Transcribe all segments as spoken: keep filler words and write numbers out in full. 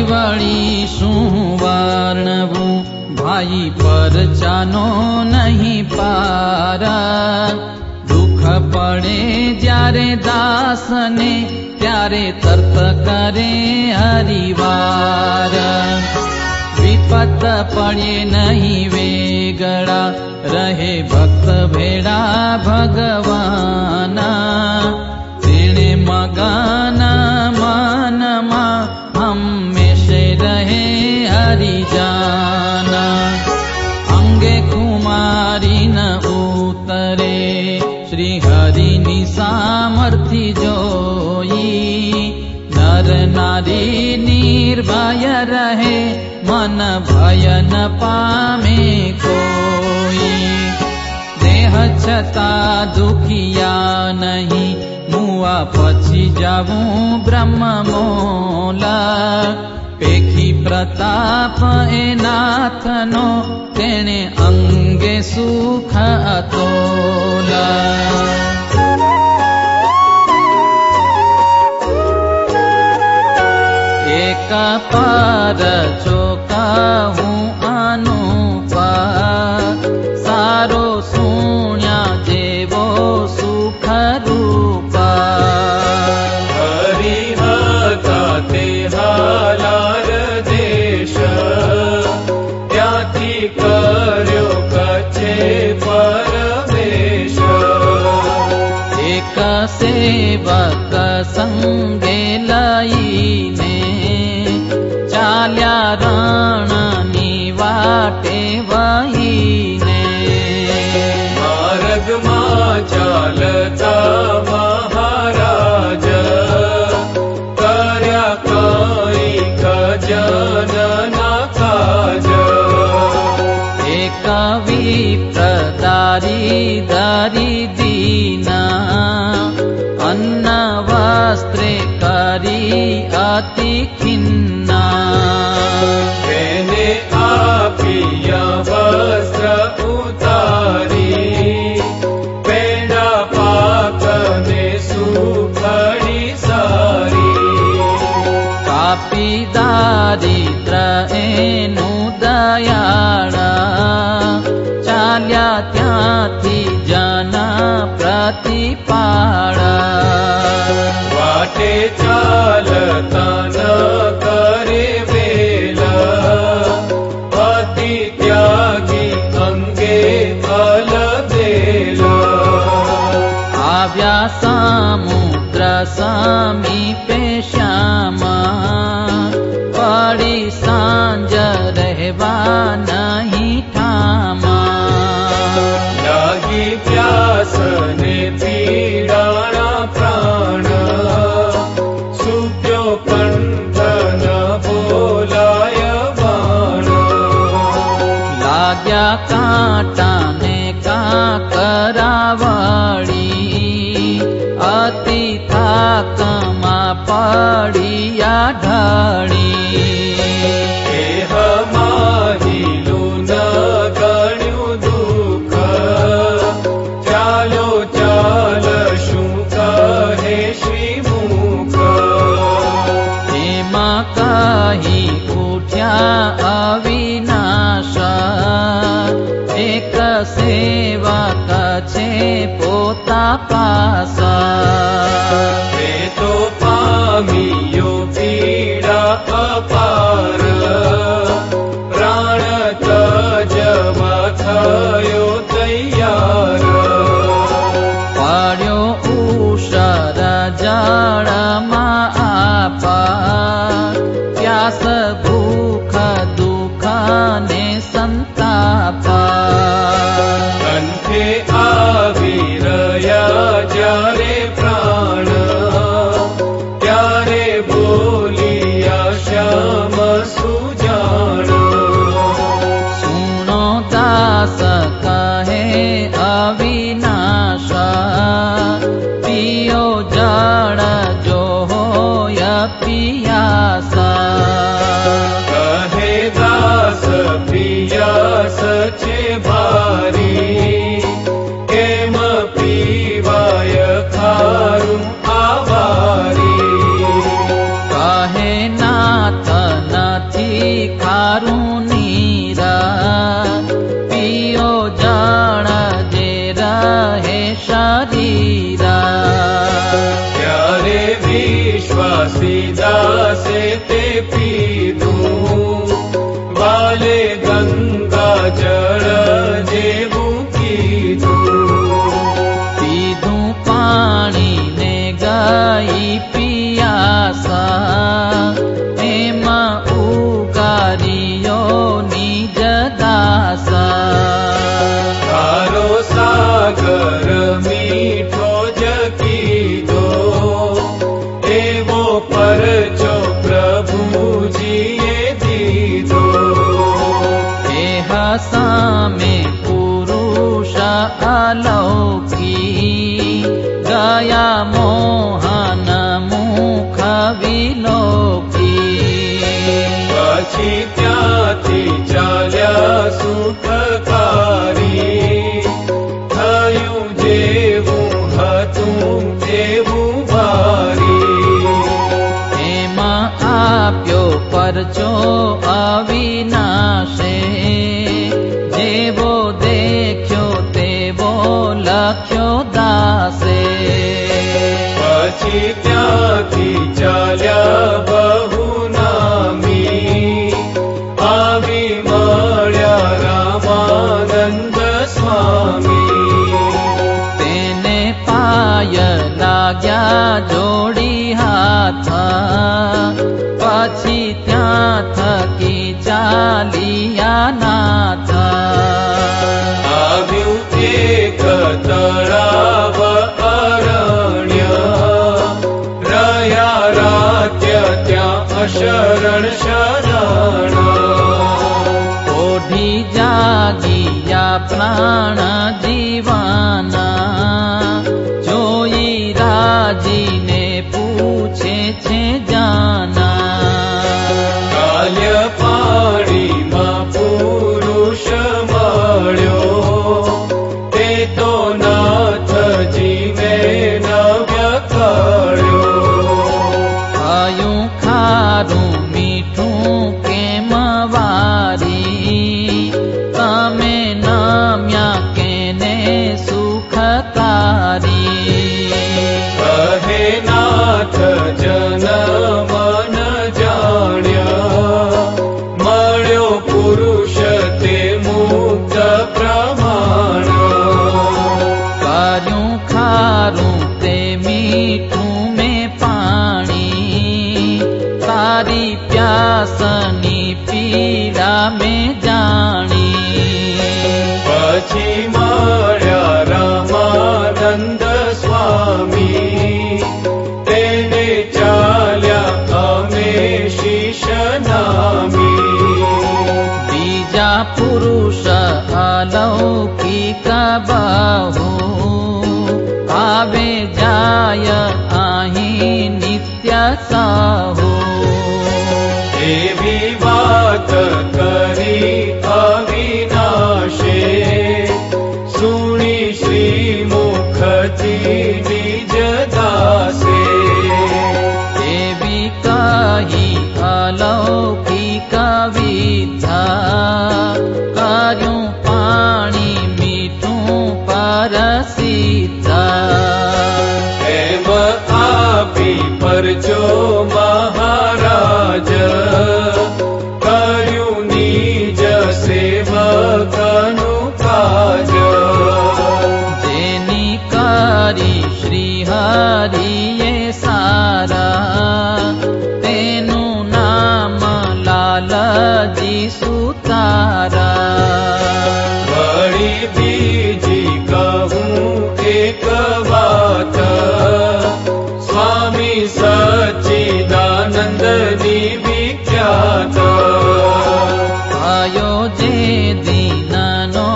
વળી શું વર્ણવું, ભાઈ પરચાનો નહીં પાર. દુઃખ પડે જ્યારે દાસને, ત્યારે તર્ક કરે હરિવાર. વિપત પડે નહીં વેગળા, રહે ભક્ત ભેળા ભગવાન. તેણે મગન મનમાં હંમેશે રહે હરિજાન. અંગે કુમારી ન ઉતરે, શ્રી હરિની સામર્થિ જોઈ. નર નારી નિર્ભય રહે, મન ભય ન પામે કોઈ. દેહ છતાં દુખિયા નહીં, મુઆ પછી જાવું બ્રહ્મમોલા. પેખી પ્રતાપ એ નાથનો, તેણે અંગે સુખ અતોલા. એક પર ચોકાવું અનુપા, સારો સુણ્યા જેવો સુખ રૂપા. હરિહતા તે હાલાર દેશ, ત્યાંથી કર્યો કચ્છે પરવેશ. એક સેવક સંગે લઈને, ચાલ્યા રણની વાટે વહીને. માર્ગમાં ચાલતા મહારાજ, કર્યા કંઈક જનના કાજ. એક વિપ્રદારી દારી દીના, અન્ન વસ્ત્રે કરી અતિ ખિન્ના. તેને આપિયા વસ્ત્ર ઉતારી, પેડા પાકને સુખડી સારી. કાપી દારિદ્ર એનું દયાળા, ચાલ્યા ત્યાંથી જના પ્રતિપાળા. વાટે ચાલતા ન કરે વેલા, અતિ ત્યાગી અંગે અલબેલા. આવ્યા સમુદ્ર સમીપે શ્યામા, પડી સાંજ રહેવા નહીં ઠામા. લાગી પ્યાસને પીડાણા પ્રાણ, સુપ્યો કંઠ ન બોલાય બાણ. લાગ્યા કાંટાને કાંકરાવળી, અતિ થાકમાં પડ્યા ઢળી. દેહ માહિલું ન ગણ્યું દુઃખ, ચાલો ચાલ શું કહે શ્રી મુખ. એમાં કહી ઉઠ્યા અવિનાશા, એક સેવક છે પોતા પાસા. તે તો પામ્યો પીડા અપાર, પ્રાણ તજવા થયો તૈયાર. પાડ્યો ઉષર જળમાં આપા, પ્યાસ ભૂખ દુઃખ ને સંતાપા. કંઠે આવી રહ્યા જ્યારે પ્રાણ, ત્યારે બોલિયા શ્યામ સુજાણ. સુણો દાસ કહે અવિનાશા, પિયો જળ જો હોય પિયાસા. કહે દાસ પિયાસ છે ભારી, કેમ પીવાય ખારું આવારી. કહે નાથ ન જાણ જે રહે શરીરા. ત્યારે વિશ્વાસી દાસે તે પીધું, વાલે ગંગા જળ જેવું કીધું. પીધું પાણી ને ગઈ પિયાસા, એમાં ઉગારીયો નિજ દાસા. તારો સાગર મીઠો જ કીધો, એવો પરચો પ્રભુજીએ દીધો. દેહ સામે પુરુષ અલૌકી, ગયા મોહન મુખ વિલોકી. પછી ત્યાંથી ચાલ્યા સુખકારી, થયું જેવું હતું તેવું ભારી. એમાં આપ્યો પરચો અવિનાશે, જેવો દેખ્યો તેવો લખ્યો દાસે. પછી ત્યાંથી ચાલ્યા બહુ નામી, આવી મળ્યા રામાનંદ સ્વામી. તેને પાય લાગ્યા જોડી હાથ, પછી ત્યાં થકી ચાલિયા નાથ. આવ્યું એક તળાવ અરણ્ય, રહ્યા રાત્ય ત્યાં અશરણ શરણ. ઓઢી જાગિયા પ્રાણ જીવાના, જોઈ રાજીને પૂછે છે જાના. કાલ્ય પાણીમાં પુરુષ મળ્યો, તે તો નાથજી મેં નવ્ય કર્યો. ખાયું ખારું મીઠું કેમ વારી, તમે નામ્યા કેને સુખકારી. કહે નાથ જનમ ન જાણ્યા, મળ્યો પુરુષ તે મુક્ત પ્રમાણ. કર્યું ખારું તે મીઠું મેં પાણી, તારી પ્યાસની પીડા મેં જાણી. પછી મળ્યા રામાનંદ સ્વામી, તેને ચાલ્યા અમે શીશ નામી. બીજા પુરુષ અલૌકિક બહુ, આવે જાય અહીં નિત્ય સહુ. એવી વાત કરી અવિનાશે, સુણી શ્રી મુખથી નિજ દાસે. એવી કહી અલૌકિક વિદ્યા, કર્યું પાણી મીઠું પરસિદ્ધા. એમ આપી પરચો મહારાજ, કર્યું નિજ સેવકનું કાજ. જેની કરી શ્રી હરિએ સારા, તેનું નામ લાલજી સુતારા. વળી બીજી કહું એક વાત, સ્વામી સચ્ચિદાનંદની વિખ્યાત. આયો જે દીનનો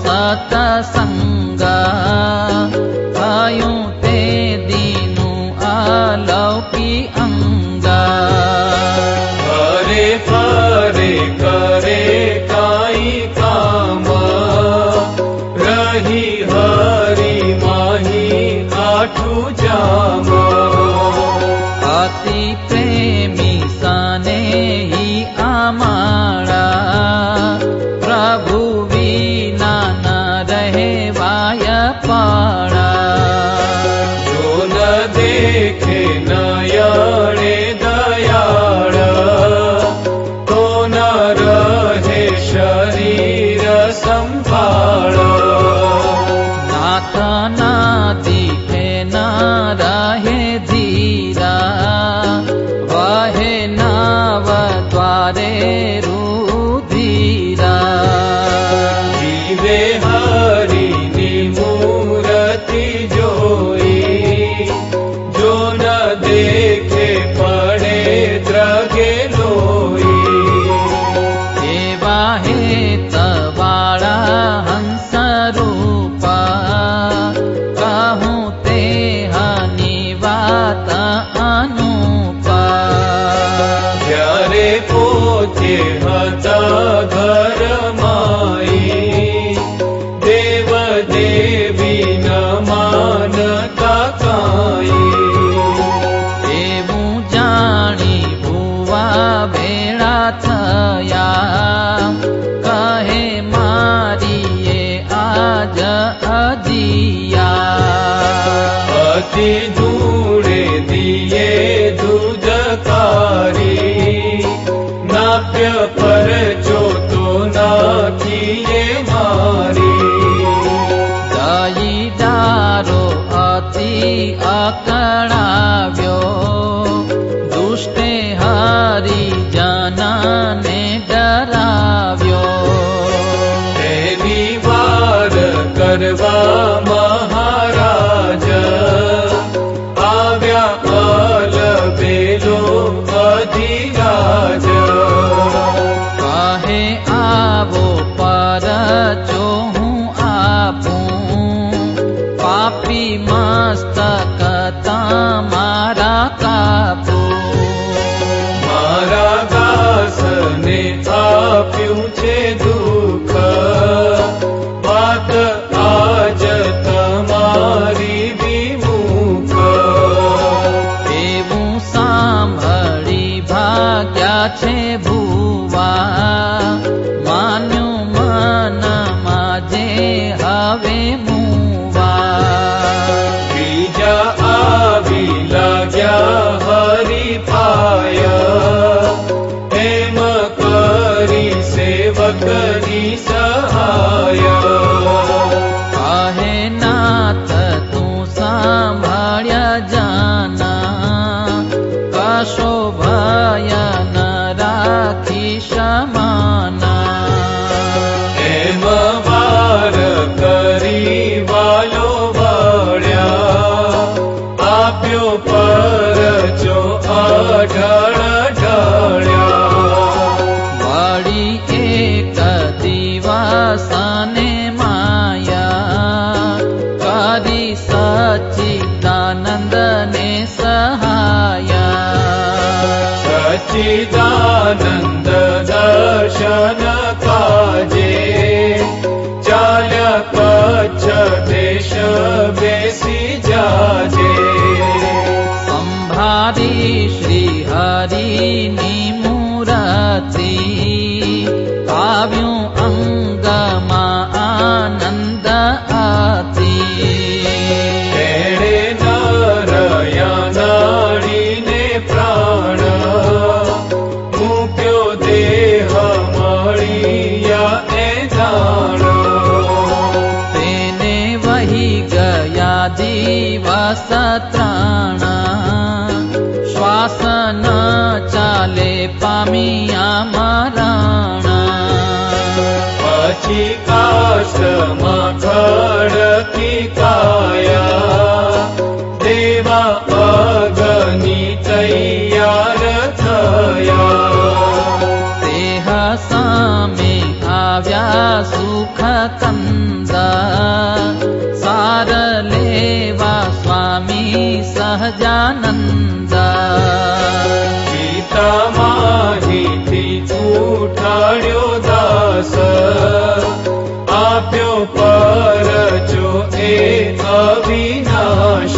સતસંગા, આયું તે દીનું અલૌકી અંગા. ફરે ફરે કરે કાંઈ કામ, રહી હરી માહી આઠું જામ. અતિ પ્રેમી સનેહી અમારા, પ્રભુ વિના જ અજિયા અતિ ધૂળે દિયે દૂધકારી નાપ્ય પર ચોતો નાખીએ મારી દઈદારો અતિ અકળાવ્યો દુષ્ટે હરી જનને ડરાવ્યો તેની વાર કરવા મહારાજ આવ્યા અલબેલો અધિરાજ કહે આવો પરચો હું આપું પાપી મસ્તક તમારા કાપું મારા દાસને આપ્યું છે દુઃખ વાત આજ તમારી વિમુખ એવું સાંભળી ભાગ્યા છે ભુવા માન્યું મનમાં જે હવે મુવા બીજા આવી લાગ્યા હરિપાય એમ કરી સેવકની સહાય કહે નાથ તું સાંભળ્યા જાના કશો ભય ન રાખી સમાના એમ વાર કરી વાલો વળ્યા આપ્યો પરચો અઢળ ઢળ્યા વળી એક દિવસને માયા કરી સચ્ચિદાનંદને સહાયા સચ્ચિદાનંદ દર્શન કાજે ચાલ્યા કચ્છ દેશ બેસી જાજે સંભારી શ્રી હરિની મૂરતિ આવ્યું અંગમાં આનંદ અતિ એણે નરયા નાડીને પ્રાણ મૂક્યો દેહ મળ્યા એ જાણ તેને વહી ગયા દિવસ ત્રણ શ્વાસ ન ચાલે પામ્યા મરણ પછી કાષ્ટમાં ખડકી કાયા દેવા અગ્નિ તૈયાર થયા દેહ સામે આવ્યા સુખ કંદા સાર લેવા સ્વામી સહજાનંદા પિતા માહિતી ઉઠાડ્યો દાસ આપ્યો પરચો એ અવિનાશ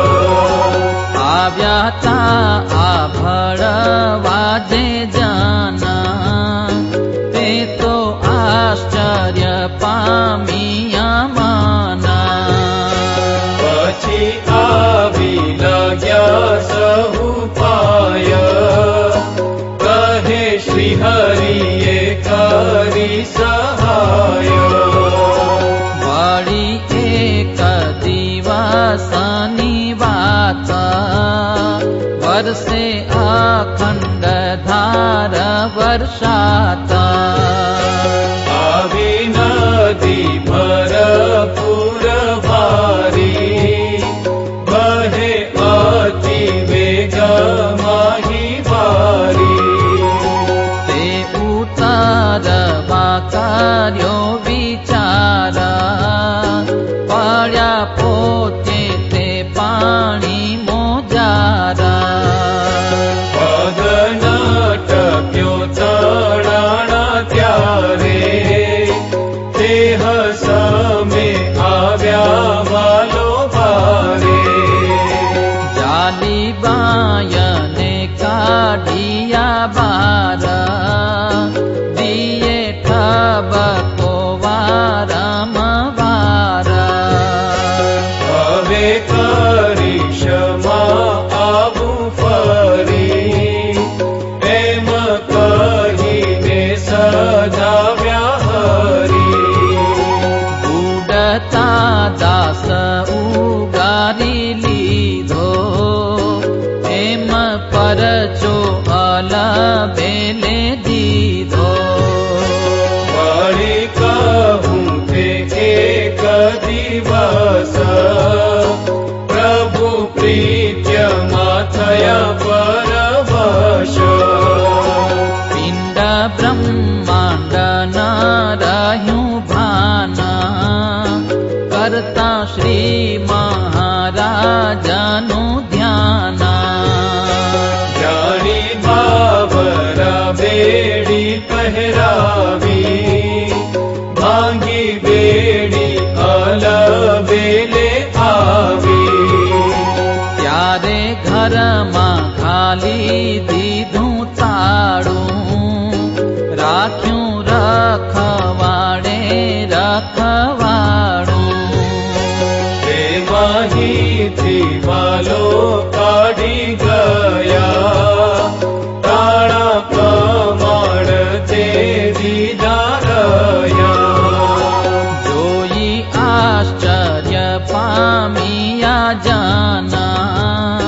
આવ્યા તા આભળવા જે જાના તે તો આશ્ચર્ય પામ્યા માના પછી આવી લાગ્યા સહુ પાય કહે શ્રી હરિએ કરી સહાય વળી એક દિવસની વાત વર્ષે અખંડ ધાર વર્ષાતા આવી નદી ભરપૂર ભારી બહે અતિ વેગ માહી વારી તે ઉતારવા કર્યો વિચાર પડ્યા પોતે તે પાણી મોજારા પગ ન ટક્યો તણાણા ત્યારે દેહ સામે આવ્યા વાલો ભારે જાલી બાયને કાઢિયા બાર દિયે ઠબકો વારમ વાર ત્યારે કરીશ માં આવું ફરી, એમ કહીને સજાવ્યા હરી. ઉડતા દાસ ઉગારી લીધો, એમ પરચો અલબેલે દીધો. વળી કહું તે એક દિવસ પ્રભુ પ્રીત્યમાં થયા પરવશ. પિંડ બ્રહ્માંડ ન રહ્યું ભાન, કરતા શ્રી મહારાજનું ધ્યાન. જાણી બાબરા બેડી પહેરાવી, ભાંગી બેડી અલબેલે આવી. ત્યારે ઘરમાં ખાલી દીધું તાળું, રાખ્યું રખવાડે રખવાડું. તે માહીથી વાલો કાઢી ગયા, તાળા કમાડ તે દીધા રહ્યા. જોઈ આશ્ચર્ય પામ્યા જાના,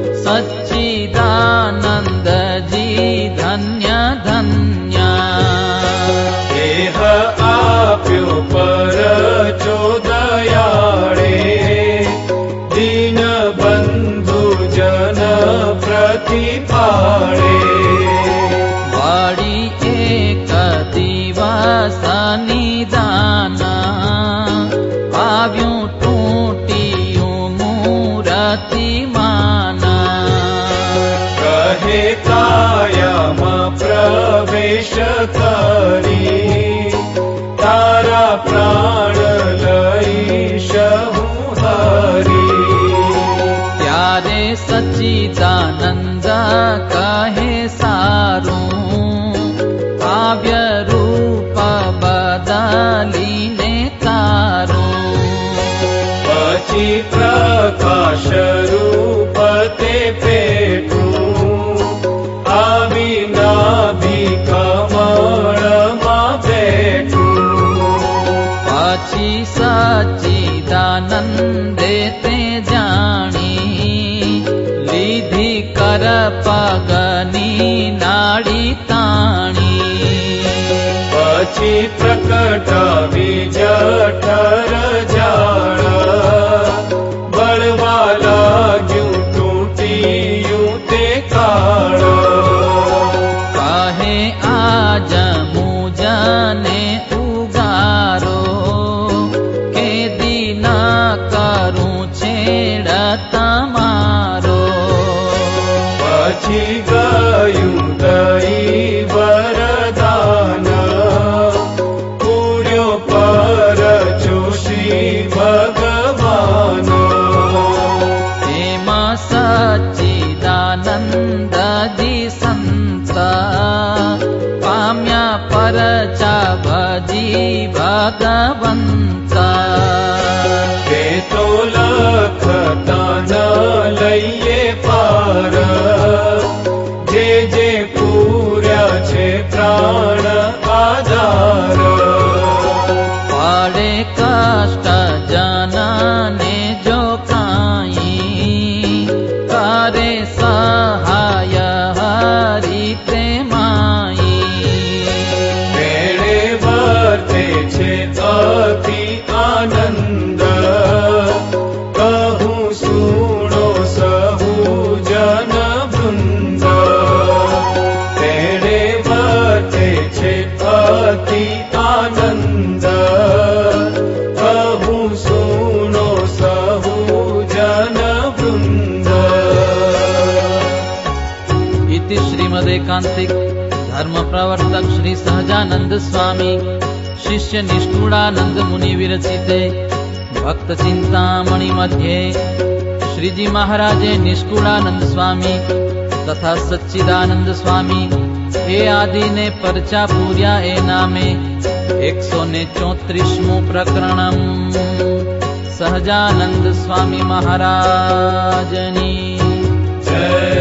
સચ્ચિદાનંદજી ધન્ય ધન્ય. દેહ આપ્યો પર ચોદયાળે, દીન બંધુ જન પ્રતિપાળે. વળી એક દિવસ નિદાન, આવ્યું તૂટ્યું મૂર્તિમાન. કહે કાયામાં પ્રવેશ કરી, તારા પ્રાણ લઈશ હું હરી. ત્યારે સચ્ચિદાનંદ કહે સારું, કાવ્ય રૂપ બદલીને તારું. પછી પ્રકાશ રૂપ તે પેટું, આવી નાભી કમળમાં બેઠું. પછી સચ્ચિદાનંદે તે જાણી, લીધી કર પગની નાડી તાણી. પછી પ્રકટાવી જઠર જાળ, બળવા લાગ્યું તૂટીયું તે કાળ. કહે આજ મુજને ઉગારો, કે દીના કરું છેડ તમારો. પછી ગયું દઈ વરદાન, પૂર્યો પર જોશી ભગવાન. એમાં સચ્ચિદાનંદજી સંત, પામ્યા પરચા ભજી ભગવંત. તે તો લખતા ન લઈએ પાર, જે જે પૂર્યા છે પ્રાણ આધાર. પડે કષ્ટ જનને જો કાંઈ, કરે સહાય હરિ પ્રેમાઈ. મેળે વર્તે છે અતિ આનંદ, કહું સુણો સહુ જન વૃંદ. મેળે વર્તે છે અતિ આનંદ, કહું સુણો સહુ જન વૃંદ. इति श्रीमदेकांतिक धर्म प्रवर्तक श्री सहजानंद स्वामी शिष्य निष्ठुरानंद मुनि विरचिते भक्त चिंतामणि मध्ये श्रीजी महाराजे निष्ठुरानंद स्वामी तथा सच्चिदानंद स्वामी ए आदि ने परचा पूर्या ए नामे एक सौ ने चौत्रीसमु प्रकरणम सहजानंद स्वामी महाराजनी जय।